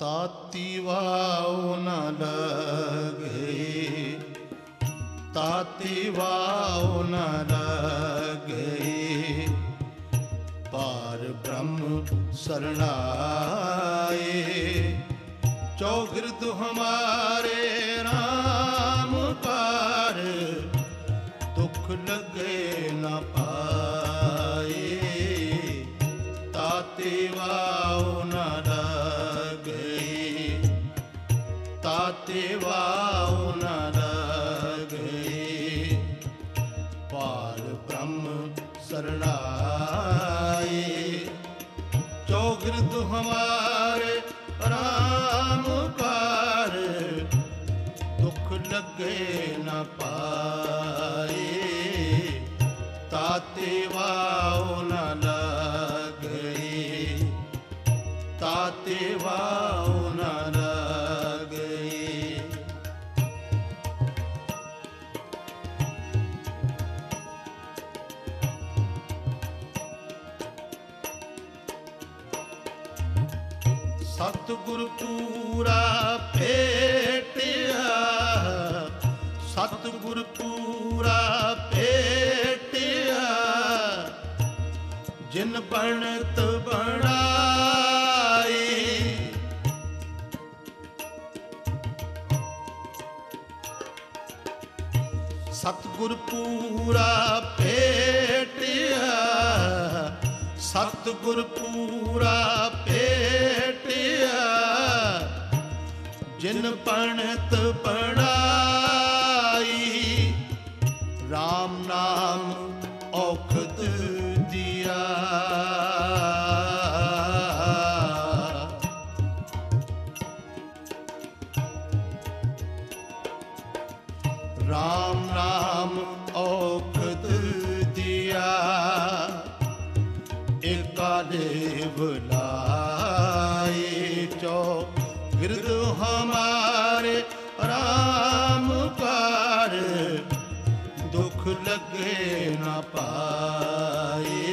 ताती वाव न लगे, ताती वाव न लगे, पार ब्रह्म शरणाए। चौगिर्द हमारे राम कार, दुख लगे न पाए। ताते वाव न लगे, ताते वाव न लगे, पार ब्रह्म शरणाए। चौगिर्द हमारे राम कार, दुख लगे न पाए। ताते वाव न लगे, ताते वाव न लगे। सतगुरु पूरा भेटिया, सतगुरु पूरा भेटिया, जिन बनत बनाई। सतगुरु पूरा भेटिया, सतगुरु पूरा भेटिया, जिन बनत बनाई। राम नाम औखद दिया, राम नाम औखद दिया। एकाले बुलाए चौगिर्द हमारे राम कार, दुख लगे न पाए।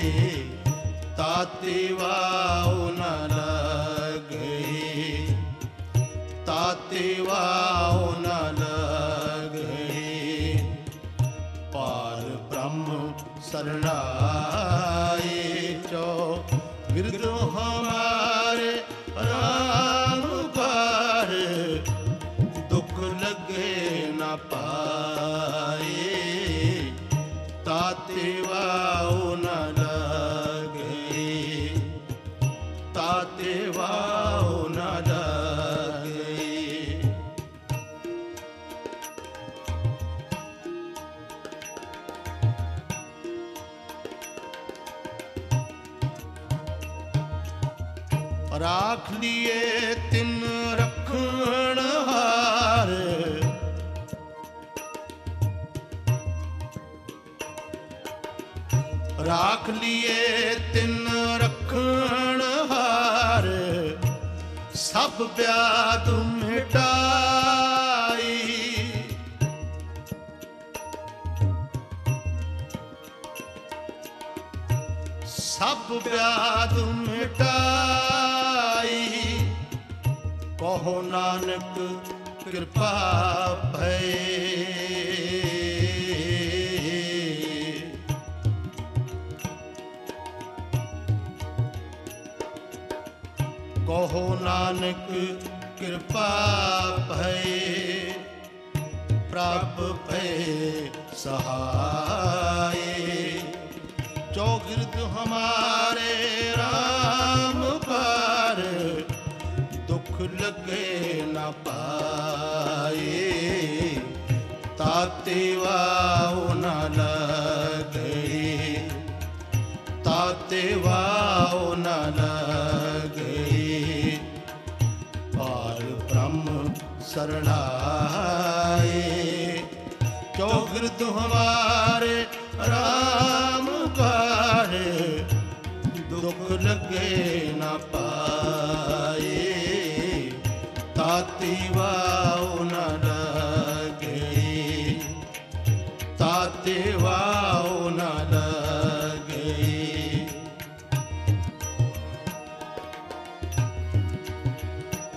ताते वाव न लगे, ताते वाव न लगे, पार ब्रह्म शरणाए। चौगिर्द हमारे राम कार, दुख लगे न पाए। ताते वाव न लगे, ताते वाव न लगे। राख लिए तिन रखण हार, राख लिए तिन रखण हार, सब व्याध मिटाई। सब व्याध मिटाई। कहो नानक कृपा भय, कहो नानक कृपा भय, प्राप भय सहाय। चौगिर्द हमारे राम कार, दुख लगे न पाए। ताते वाव न लगे, ताते वाव न लगे, पार ब्रह्म शरणाए। चौगिर्द हमारे राम कार, दुख लगे न पाए। ताती वाव न लगे, ताते वाव न लगे।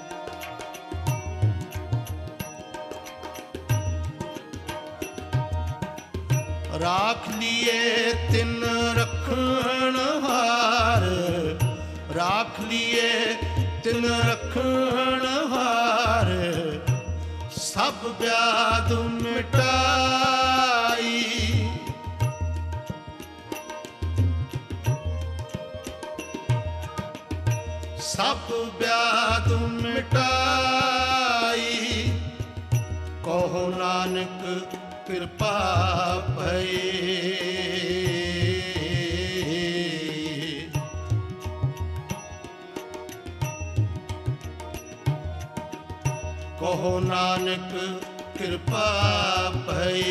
राख लिए तिन रखण हार, राख लिए तिन रखण हार, सब व्याध मिटाई। सब व्याध मिटाई, कहो नानक कृपा भई। कहो नानक कृपा भई,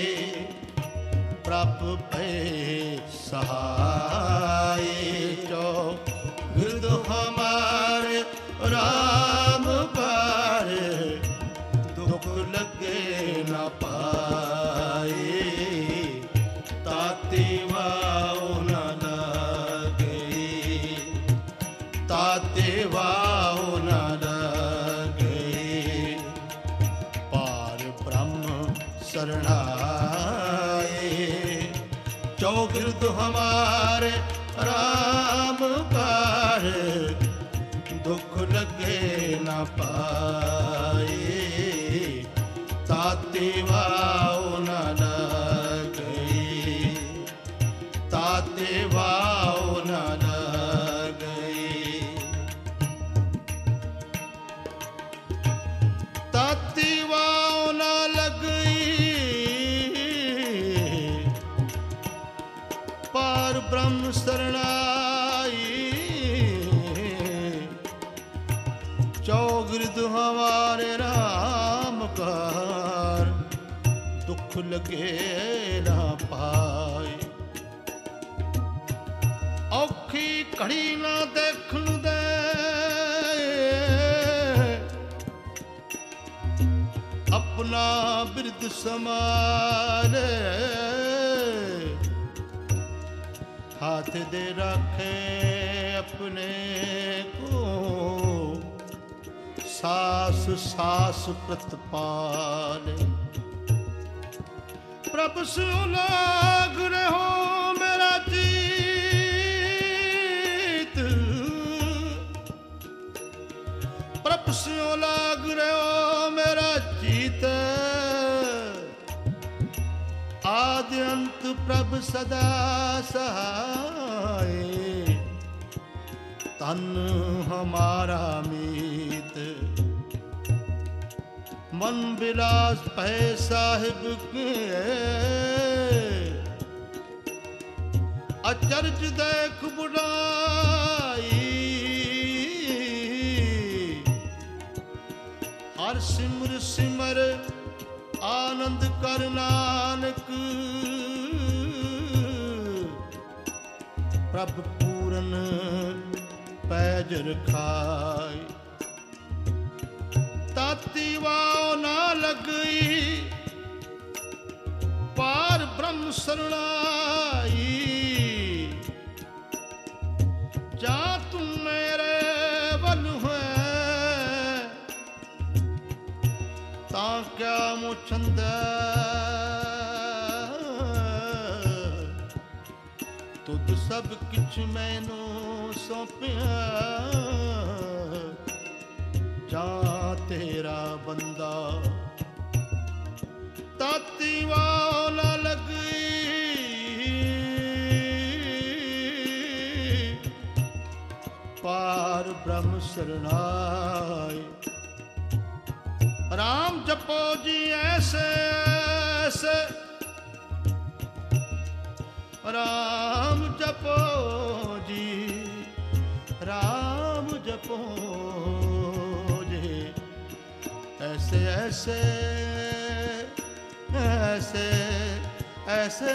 प्रभ भय सहाय। जो गिरद हमारे राम पार, दुख लगे न पाए। ताते वाओ न लगे, ताते वाओ न लगे। पार ब्रह्म शरणाए, चौगिर्द हमारे राम पार, दुख लगे न पाए। ताते वाओ न लगे, ताते वाओ न लगे। ताते वाओ न लगी, पार ब्रह्म शरणाई। चौगिर्द हमारे राम कार, दुख लगे ना पाए। औखी घड़ी ना देखन दे, अपना बिरद समारे। हाथ दे रखे अपने को, सास सास प्रतपाल। प्रभु से लाग रहो मेरा जीत, प्रभु से लाग रहो मेरा जीत। आदि अंत प्रभु सदा सहाय, तन हमारा मीत। मन विलास पै साहिब के, अचरज देख बुढ़ाई। हर सिमर सिमर आनंद कर नानक, प्रभ पूरन पैज रखाय। ताती वाओ ना लगी, पार ब्रह्म शरणाई। जा तुम मेरे बल है, ता क्या मुछंद। तुद सब किछ मैनू सौंपिया, जा तेरा बंदा। ताती वाओ न लगी, पार ब्रह्म शरणाय। राम जपो जी ऐसे ऐसे, राम जपो जी, राम जपो जी। ऐसे ऐसे ऐसे ऐसे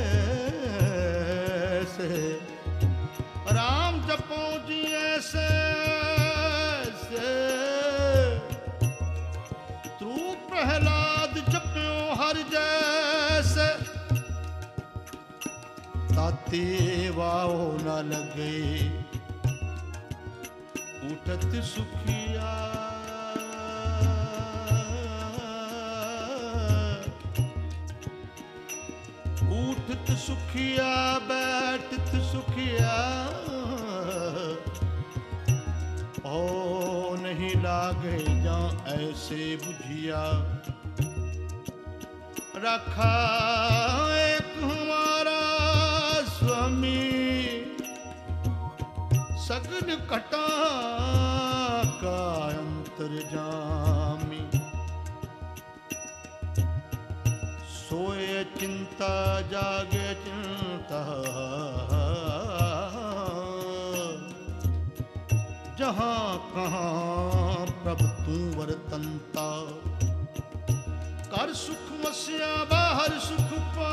ऐसे, राम जपो जी ऐसे ऐसे। तू प्रहलाद जप्यो हर जैसे, ताते वाओ न लगे। उठत सुखिया, सुखिया बैठत सुखिया, ओ नहीं लागे जा ऐसे बुझिया। रखा एक हमारा स्वामी, सगन कटा का अंतर्जामी। सोए चिंता जागे चिंता, जहाँ कहाँ प्रभु तू वर्तनता। कर सुख मस्या बाहर सुख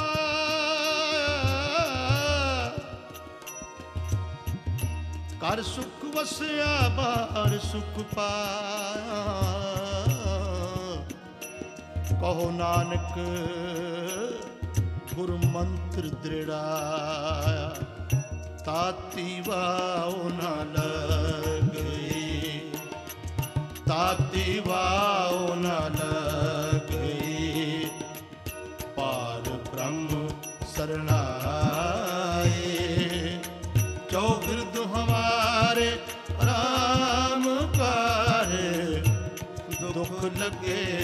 पाया, कर सुख वस्या बाहर सुख पाया। कहो नानक गुरु मंत्र दृढ़ाया, ताती वाओ न लगे, ताती वाओ न लगे। पार ब्रह्म शरणाए, चौगिर्द हमारे राम पारे। दुख लगे